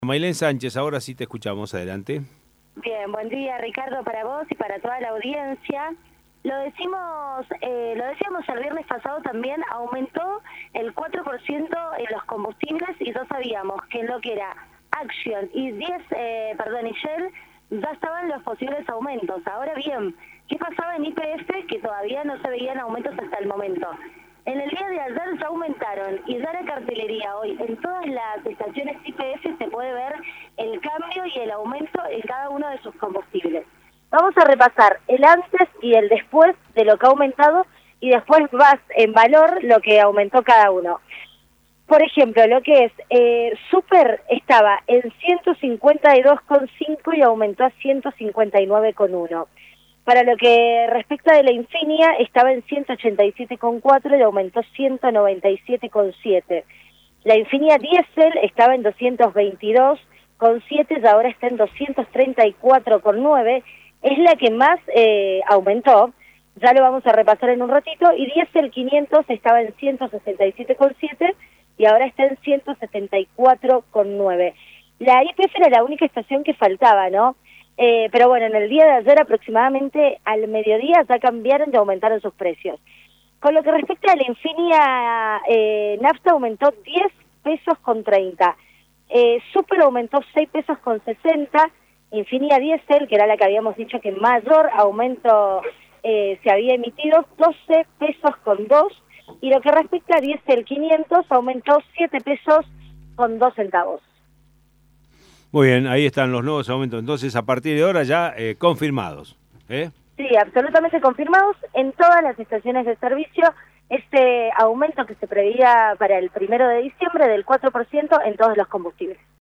Maylén Sánchez, ahora sí te escuchamos, adelante. Bien, buen día Ricardo para vos y para toda la audiencia. Lo decíamos, lo decíamos el viernes pasado también, aumentó el 4% en los combustibles y ya sabíamos que en lo que era Action y y Shell ya estaban los posibles aumentos. Ahora bien, ¿qué pasaba en YPF? Que todavía no se veían aumentos hasta el momento. En el día de ayer ya aumentaron y ya la cartelería hoy en todas las estaciones YPF se puede ver el cambio y el aumento en cada uno de sus combustibles. Vamos a repasar el antes y el después de lo que ha aumentado y después vas en valor lo que aumentó cada uno. Por ejemplo, lo que es Super estaba en 152,5 y aumentó a 159,1. Para lo que respecta de la Infinia, estaba en 187,4 y aumentó 197,7. La Infinia Diesel estaba en 222,7 y ahora está en 234,9. Es la que más aumentó, ya lo vamos a repasar en un ratito. Y Diesel 500 estaba en 167,7 y ahora está en 174,9. La YPF era la única estación que faltaba, ¿no? Pero bueno, en el día de ayer aproximadamente al mediodía ya cambiaron y aumentaron sus precios. Con lo que respecta a la Infinia Nafta aumentó 10 pesos con 30. Super aumentó 6 pesos con 60. Infinia Diesel, que era la que habíamos dicho que mayor aumento se había emitido, 12 pesos con 2. Y lo que respecta a Diesel 500 aumentó 7 pesos con 2 centavos. Muy bien, ahí están los nuevos aumentos. Entonces, a partir de ahora ya confirmados. Sí, absolutamente confirmados en todas las estaciones de servicio. Este aumento que se preveía para el 1 de diciembre del 4% en todos los combustibles.